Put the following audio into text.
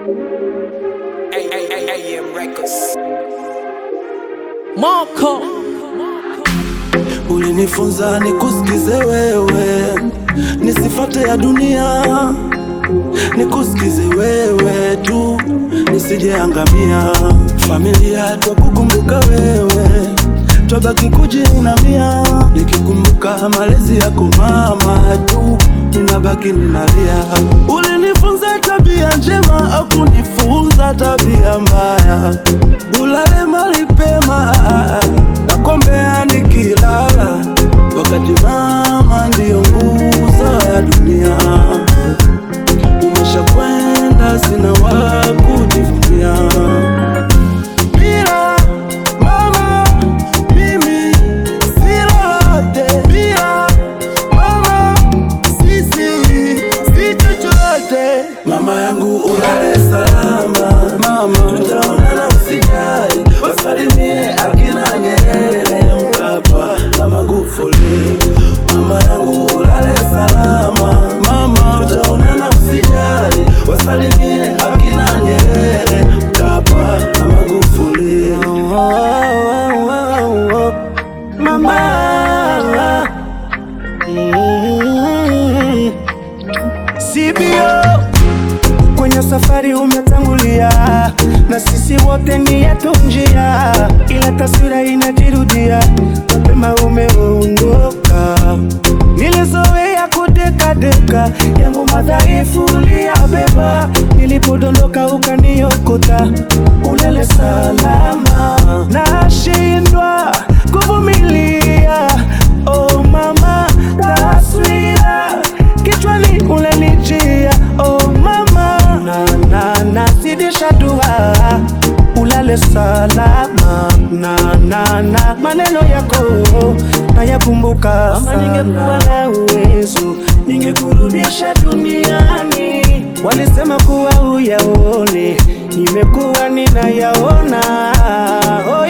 AM Records. Marco, ulinifunza nikusikize wewe, nisifate ya dunia, nikusikize wewe tu, nisijeangamia. Familia twakukumbuka wewe, twabaki kujiinamia, nikikumbuka malezi yako mama tu, ninabaki ninalia. Ulinifunza tabia njema, hakunifunza tabia mbaya. Ulale mahali pema, nakuombea nikilala, wakati mama ndiyo nguzo ya dunia. Umeshakwenda, sina wa kujivunia. Bila mama mimi si lolote, bila mama sisi si chochote. Mama yangu ulale salama, mama tutaonana usijali, wasalimie akina Nyerere, Mkapa na Magufuli. Mama yangu ulale salama, mama tutaonana usijali, wasalimie akina Nyerere, Mkapa na Magufuli. Mama CBO, kwenye safari umetangulia, na sisi wote ni yetu njia, ila taswira inajirudia, mapema umeondoka. Nilizoea kudeka deka, yangu madhaifu uliyabeba, nilipodondoka ukaniokota. Ulele salama, nashindwa kuvumilia. Oh mama, taswira kichwani unanijia. Oh mama, nazidisha dua, ulale salama. Maneno yako nayakumbuka sana. Ningekuwa na uwezo, ningekurudisha duniani. Walisema kuwa uyaone, nimekuwa ninayaona.